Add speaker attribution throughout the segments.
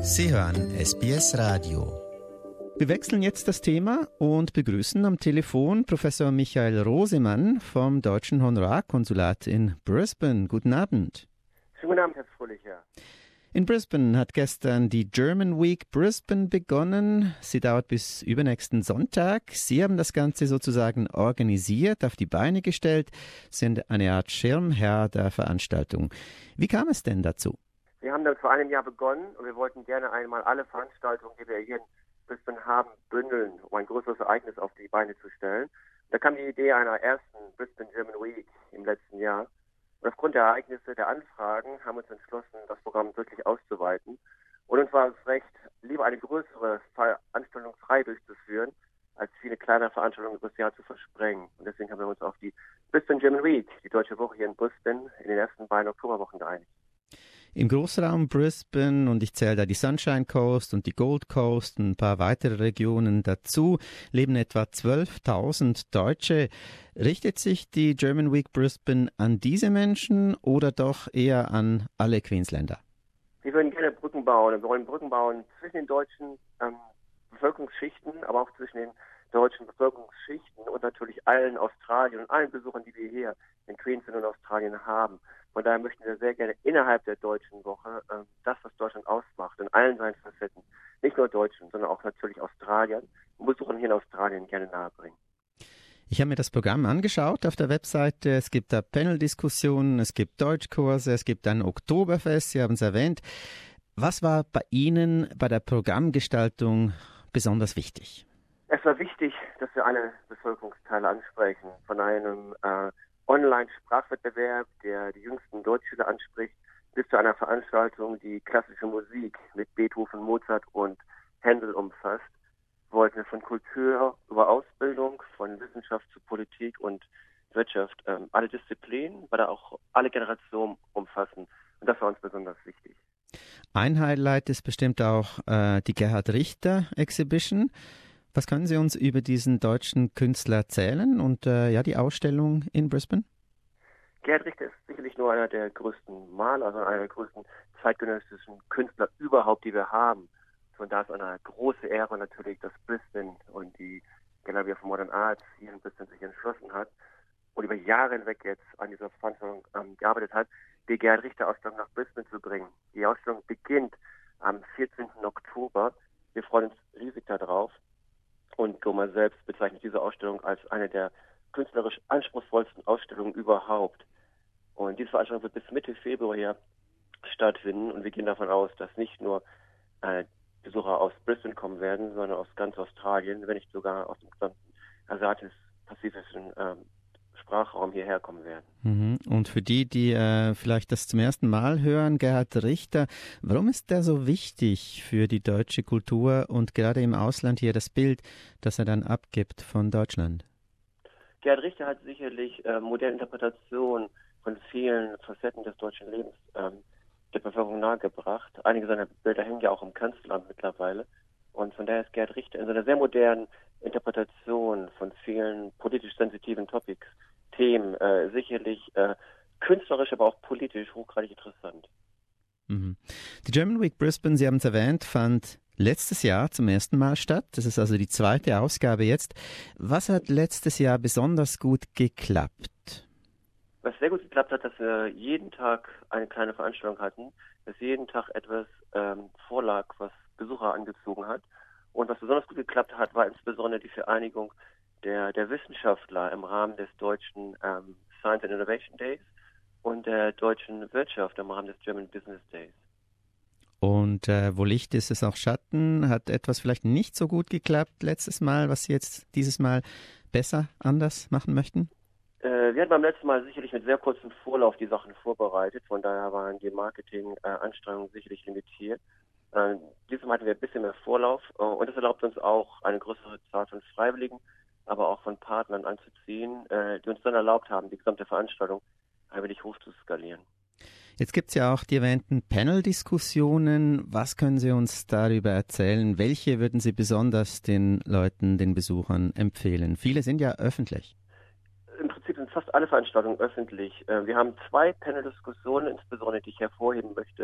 Speaker 1: Sie hören SBS Radio.
Speaker 2: Wir wechseln jetzt das Thema und begrüßen am Telefon Professor Michael Rosemann vom Deutschen Honorarkonsulat in Brisbane. Guten Abend.
Speaker 3: Schönen guten Abend, Herr Fröhlicher.
Speaker 2: In Brisbane hat gestern die German Week Brisbane begonnen. Sie dauert bis übernächsten Sonntag. Sie haben das Ganze sozusagen organisiert, auf die Beine gestellt, sind eine Art Schirmherr der Veranstaltung. Wie kam es denn dazu?
Speaker 3: Wir haben dann vor einem Jahr begonnen und wir wollten gerne einmal alle Veranstaltungen, die wir hier in Brisbane haben, bündeln, um ein größeres Ereignis auf die Beine zu stellen. Da kam die Idee einer ersten Brisbane German Week im letzten Jahr. Und aufgrund der Ereignisse, der Anfragen, haben wir uns entschlossen, das Programm wirklich auszuweiten. Und uns war es recht, lieber eine größere Veranstaltungsreihe durchzuführen, als viele kleine Veranstaltungen über das Jahr zu versprengen. Und deswegen haben wir uns auf die Brisbane German Week, die Deutsche Woche hier in Brisbane, in den ersten beiden Oktoberwochen geeinigt.
Speaker 2: Im Großraum Brisbane, und ich zähle da die Sunshine Coast und die Gold Coast und ein paar weitere Regionen dazu, leben etwa 12.000 Deutsche. Richtet sich die German Week Brisbane an diese Menschen oder doch eher an alle Queensländer?
Speaker 3: Wir würden gerne Brücken bauen. Wir wollen Brücken bauen zwischen den deutschen Bevölkerungsschichten, aber auch zwischen den deutschen Bevölkerungsschichten und natürlich allen Australiern und allen Besuchern, die wir hier in Queensland und Australien haben. Von daher möchten wir sehr gerne innerhalb der Deutschen Woche das, was Deutschland ausmacht, in allen seinen Facetten, nicht nur Deutschen, sondern auch natürlich Australiern und Besuchern hier in Australien gerne nahebringen.
Speaker 2: Ich habe mir das Programm angeschaut auf der Webseite. Es gibt da Panel-Diskussionen, es gibt Deutschkurse, es gibt ein Oktoberfest, Sie haben es erwähnt. Was war bei Ihnen bei der Programmgestaltung besonders wichtig?
Speaker 3: Es war wichtig, dass wir alle Bevölkerungsteile ansprechen. Von einem Online-Sprachwettbewerb, der die jüngsten Deutschschüler anspricht, bis zu einer Veranstaltung, die klassische Musik mit Beethoven, Mozart und Händel umfasst, wollten wir von Kultur über Ausbildung, von Wissenschaft zu Politik und Wirtschaft alle Disziplinen, aber auch alle Generationen umfassen. Und das war uns besonders wichtig.
Speaker 2: Ein Highlight ist bestimmt auch die Gerhard Richter Exhibition. Was können Sie uns über diesen deutschen Künstler erzählen und die Ausstellung in Brisbane?
Speaker 3: Gerhard Richter ist sicherlich nur einer der größten Maler, also einer der größten zeitgenössischen Künstler überhaupt, die wir haben. Von da ist eine große Ehre natürlich, dass Brisbane und die Gallery of Modern Art hier in Brisbane sich entschlossen hat und über Jahre hinweg jetzt an dieser Veranstaltung gearbeitet hat, die Gerhard Richter Ausstellung nach Brisbane zu bringen. Die Ausstellung beginnt am 14. Oktober. Wir freuen uns riesig darauf. Und Goma selbst bezeichnet diese Ausstellung als eine der künstlerisch anspruchsvollsten Ausstellungen überhaupt. Und diese Veranstaltung wird bis Mitte Februar hier stattfinden. Und wir gehen davon aus, dass nicht nur Besucher aus Brisbane kommen werden, sondern aus ganz Australien, wenn nicht sogar aus dem gesamten asiatisch-pazifischen Sprachraum hierher kommen werden.
Speaker 2: Und für die vielleicht das zum ersten Mal hören, Gerhard Richter, warum ist der so wichtig für die deutsche Kultur und gerade im Ausland hier das Bild, das er dann abgibt von Deutschland?
Speaker 3: Gerhard Richter hat sicherlich moderne Interpretationen von vielen Facetten des deutschen Lebens der Bevölkerung nahegebracht. Einige seiner Bilder hängen ja auch im Kanzleramt mittlerweile. Und von daher ist Gerhard Richter in seiner sehr modernen Interpretation von vielen politisch sensitiven Themen sicherlich künstlerisch, aber auch politisch hochgradig interessant.
Speaker 2: Die German Week Brisbane, Sie haben es erwähnt, fand letztes Jahr zum ersten Mal statt. Das ist also die zweite Ausgabe jetzt. Was hat letztes Jahr besonders gut geklappt?
Speaker 3: Was sehr gut geklappt hat, dass wir jeden Tag eine kleine Veranstaltung hatten, dass jeden Tag etwas vorlag, was Besucher angezogen hat. Und was besonders gut geklappt hat, war insbesondere die Vereinigung der Wissenschaftler im Rahmen des deutschen Science and Innovation Days und der deutschen Wirtschaft im Rahmen des German Business Days.
Speaker 2: Und wo Licht ist, ist auch Schatten. Hat etwas vielleicht nicht so gut geklappt letztes Mal, was Sie jetzt dieses Mal besser, anders machen möchten?
Speaker 3: Wir hatten beim letzten Mal sicherlich mit sehr kurzem Vorlauf die Sachen vorbereitet. Von daher waren die Marketing-Anstrengungen sicherlich limitiert. Dieses Mal hatten wir ein bisschen mehr Vorlauf und das erlaubt uns auch, eine größere Zahl von Freiwilligen, aber auch von Partnern anzuziehen, die uns dann erlaubt haben, die gesamte Veranstaltung ein wenig hoch zu skalieren.
Speaker 2: Jetzt gibt es ja auch die erwähnten Panel-Diskussionen. Was können Sie uns darüber erzählen? Welche würden Sie besonders den Leuten, den Besuchern empfehlen? Viele sind ja öffentlich.
Speaker 3: Im Prinzip sind fast alle Veranstaltungen öffentlich. Wir haben 2 Panel-Diskussionen, insbesondere die ich hervorheben möchte,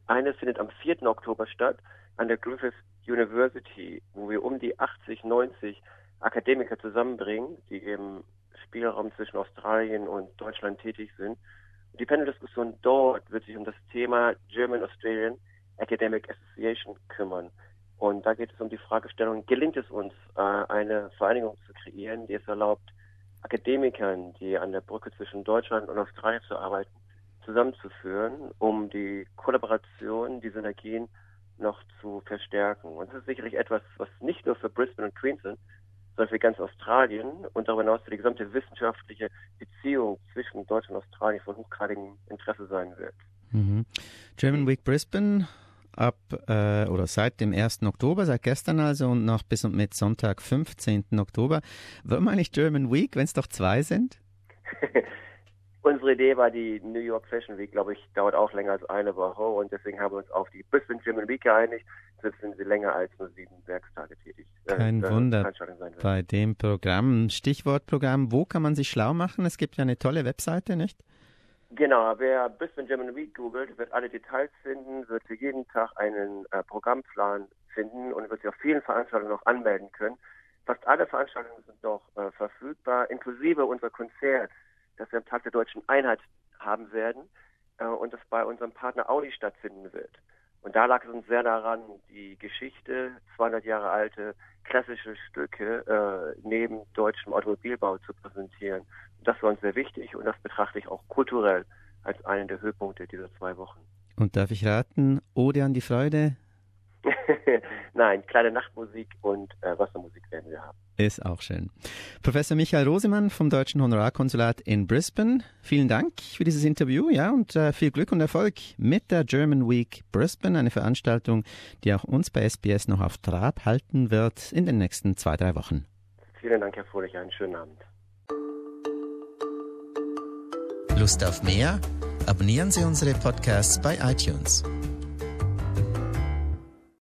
Speaker 3: Eines findet am 4. Oktober statt an der Griffith University, wo wir um die 80, 90 Akademiker zusammenbringen, die im Spielraum zwischen Australien und Deutschland tätig sind. Die Paneldiskussion dort wird sich um das Thema German Australian Academic Association kümmern. Und da geht es um die Fragestellung, gelingt es uns, eine Vereinigung zu kreieren, die es erlaubt, Akademikern, die an der Brücke zwischen Deutschland und Australien zu arbeiten, zusammenzuführen, um die Kollaboration, die Synergien noch zu verstärken. Und das ist sicherlich etwas, was nicht nur für Brisbane und Queensland sind, sondern für ganz Australien und darüber hinaus für die gesamte wissenschaftliche Beziehung zwischen Deutschland und Australien von hochgradigem Interesse sein wird.
Speaker 2: Mhm. German Week Brisbane oder seit dem 1. Oktober, seit gestern also und noch bis und mit Sonntag, 15. Oktober. Warum eigentlich German Week, wenn es doch 2 sind?
Speaker 3: Unsere Idee war die New York Fashion Week, glaube ich, dauert auch länger als eine Woche und deswegen haben wir uns auf die Brisbane German Week geeinigt. Jetzt sind sie länger als nur 7 Werkstage tätig.
Speaker 2: Kein Wunder bei dem Programm. Stichwortprogramm, wo kann man sich schlau machen? Es gibt ja eine tolle Webseite, nicht?
Speaker 3: Genau, wer Brisbane German Week googelt, wird alle Details finden, wird für jeden Tag einen Programmplan finden und wird sich auf vielen Veranstaltungen noch anmelden können. Fast alle Veranstaltungen sind noch verfügbar, inklusive unser Konzert, das wir am Tag der Deutschen Einheit haben werden und das bei unserem Partner Audi stattfinden wird. Und da lag es uns sehr daran, die Geschichte, 200 Jahre alte klassische Stücke neben deutschem Automobilbau zu präsentieren. Und das war uns sehr wichtig und das betrachte ich auch kulturell als einen der Höhepunkte dieser 2 Wochen.
Speaker 2: Und darf ich raten, Ode an die Freude?
Speaker 3: Nein, kleine Nachtmusik und Wassermusik werden wir haben.
Speaker 2: Ist auch schön. Professor Michael Rosemann vom Deutschen Honorarkonsulat in Brisbane, vielen Dank für dieses Interview, und viel Glück und Erfolg mit der German Week Brisbane, eine Veranstaltung, die auch uns bei SBS noch auf Trab halten wird in den nächsten 2-3 Wochen.
Speaker 3: Vielen Dank, Herr Fröhlich, einen schönen Abend.
Speaker 1: Lust auf mehr? Abonnieren Sie unsere Podcasts bei iTunes.